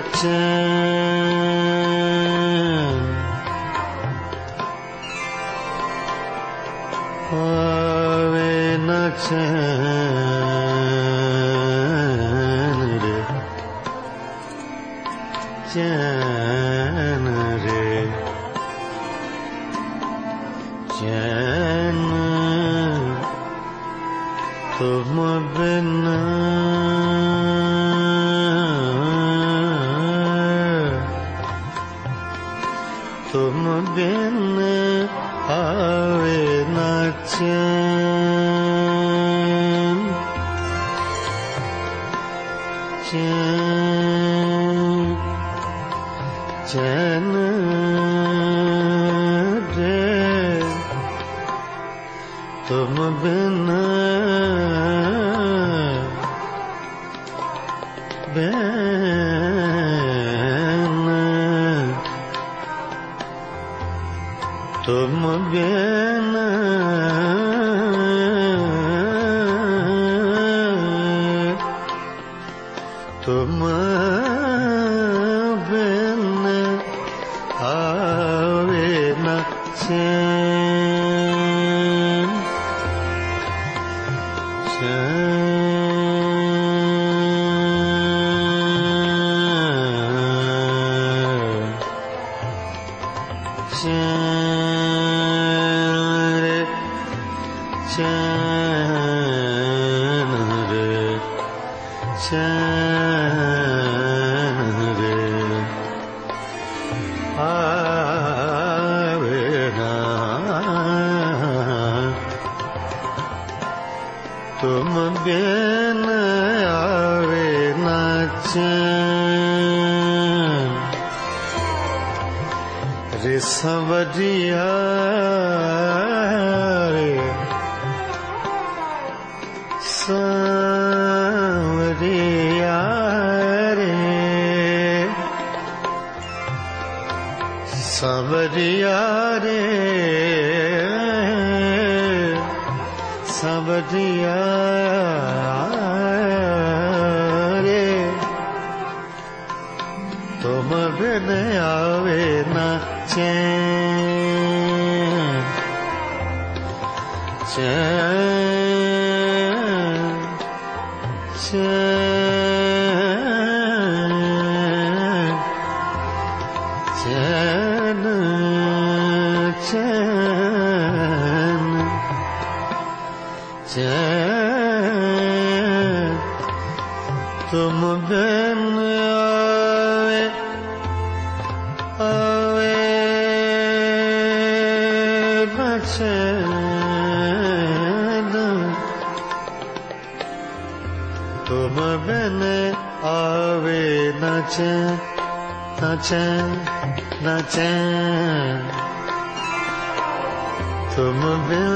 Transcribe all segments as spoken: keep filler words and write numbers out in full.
चैन, आवे न चैन रे, चैन रे, चैन तुम बिना तुम बिन आवे न चैन, चैन चैन रे तुम बिन बिन तुम बिन तुम बिन आवे न चैन, चैन चैन रे, चैन रे, चैन रे, आवे ना तुम बिन आवे न चैन रे संवरिया रे, सांवरिया रे, सांवरिया रे, सांवरिया रे तुम बिन आवे न चैन, चैन चैन चैन चैन चैन तुम बिन आवे आवे न चैन, तुम बिन आवे न चैन, न चैन न चैन तुम बिन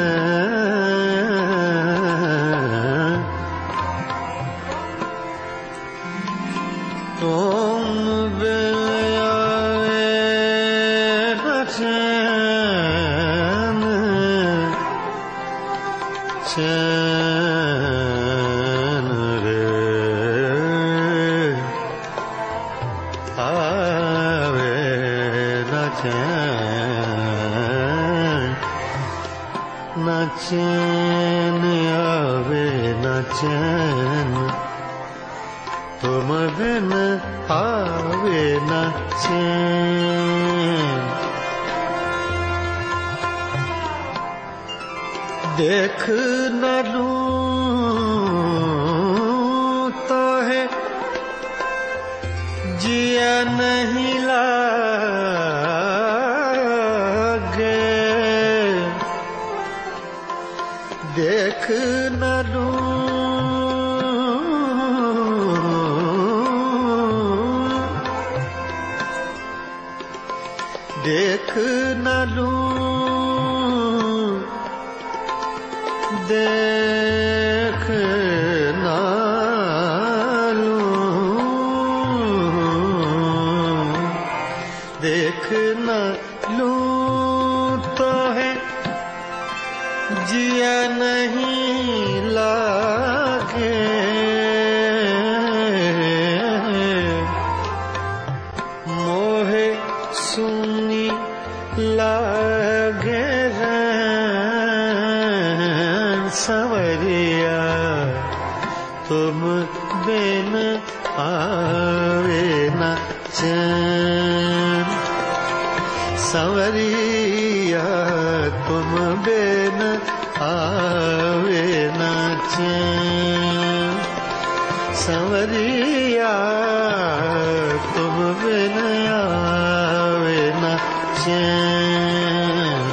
तुम बिन आवे न चैन, चैन रे आवे न चैन, न चैन आवे न चैन तुम बिन आवे न चैन, देख न लूं तो है जिया नहीं लागे, देख न लूं देख न लूं देख न लूं देख न लूं तो है जिया नहीं लागे, सवरिया तुम बिन आवे न चैन सवरिया तुम बिन आवे न चैन सवरिया तुम बिन आवे न चैन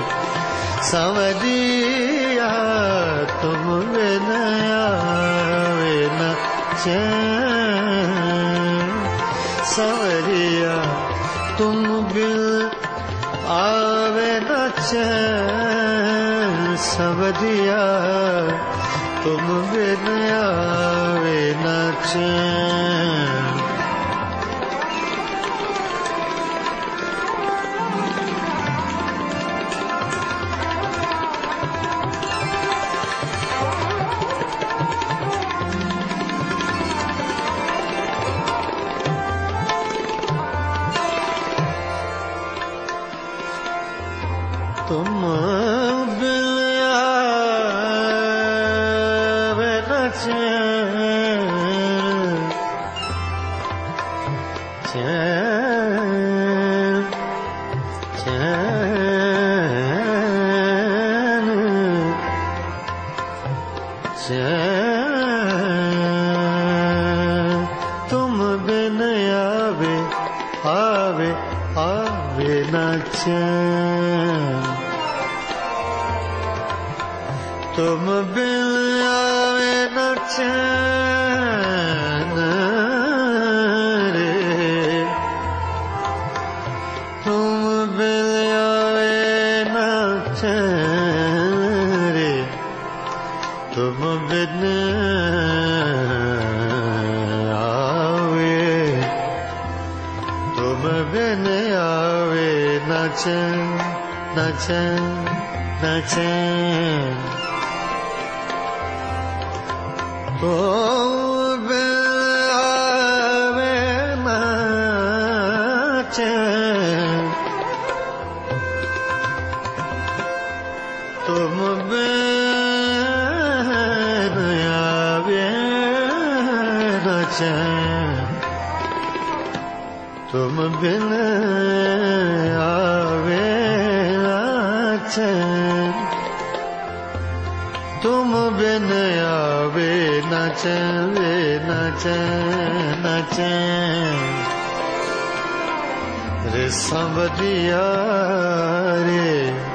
सवरिया तुम बिन आवे न चैन सवरिया तुम बिन आवे न चैन सवरिया तुम बिन आवे न चैन तुम बिन आवे न चैन चैन चैन चैन तुम बिन आवे आवे आवे न चैन तुम बिन आवे न चैन रे तुम बिन आवे न चैन रे तुम बिन आवे तुम बिन आवे न चैन न चैन न चैन तुम बिन आवे न चैन तुम बिन आवे न चैन तुम बिन आवे न चैन तुम बिन आवे न चैन न चैन न चैन रे सांवरिया रे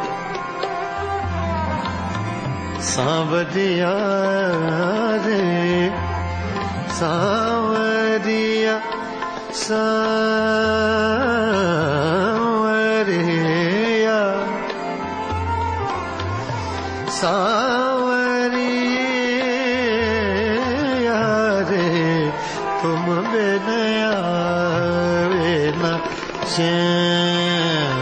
सांवरिया रे सांवरिया सांवरिया सांवरिया रे तुम बिन आवे न चैन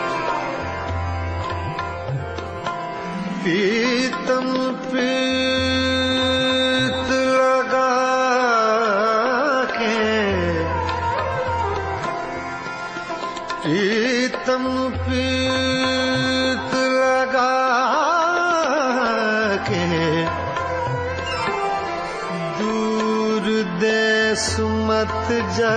पीतम पीत लगा के पीतम पीत लगा के दूर देश मत जा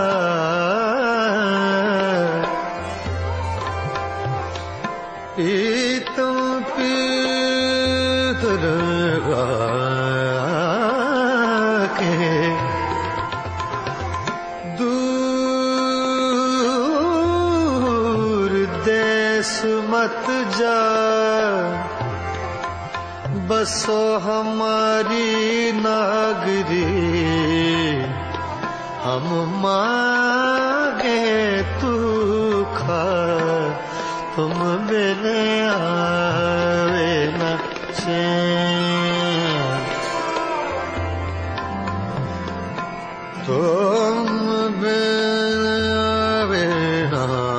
पीतम पीत लगा के दूर देश मत जा बसो हमारी नागरी हम मांगे तू खा तुम बिन आवे न चैन तुम बिन आवे न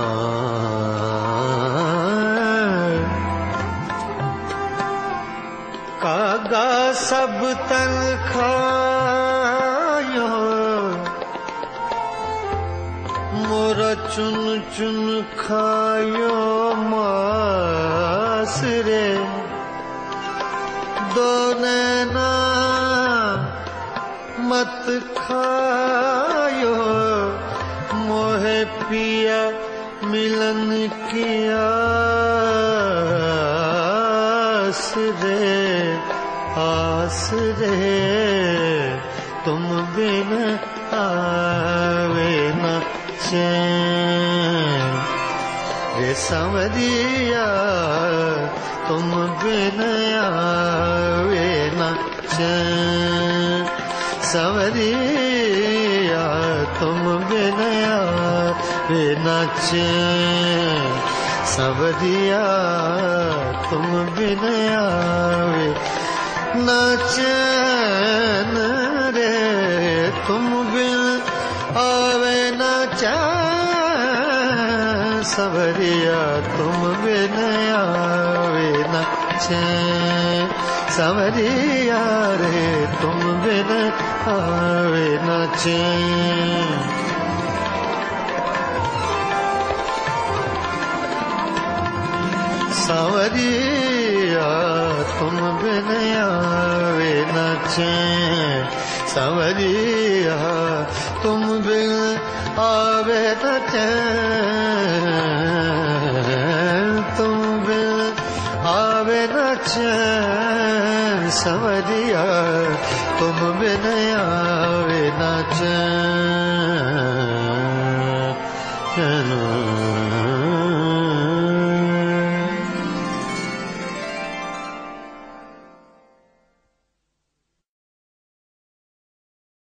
कागा सब तन खायो मोरा चुन चुन खायो मास रे दो नैना मत खायो, मोहे पिया मिलन की आस रे, आस रे, तुम बिन आवे न चैन रे सांवरिया, तुम बिन आवे न चैन सांवरिया, तुम बिन आवे न चैन सांवरिया, तुम बिन आवे न चैन रे, तुम बिन आवे न चैन सांवरिया, तुम बिन आवे न चैन सांवरिया रे, तुम बिन आवे न चैन। सांवरिया तुम बिन आवे न चैन सांवरिया, तुम बिन आवे न चैन, तुम बिन आवे न चैन सांवरिया, तुम बिन आवे न चैन।